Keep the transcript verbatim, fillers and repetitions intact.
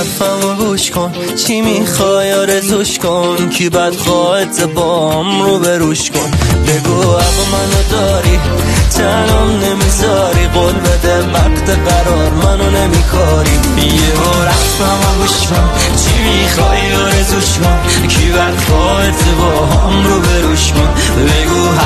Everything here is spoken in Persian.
حرفمو گوش کن، چی میخوای آرزوش کن، کی بد خواهد بام رو بروش کن. بگو اگه منو داری تنم نمیذاری، قول بده وقت قرار منو نمیکاری. یه بار حرفمو گوش کن، چی میخوای آرزوش کن، کی بد خواهد بام رو بروش کن. بگو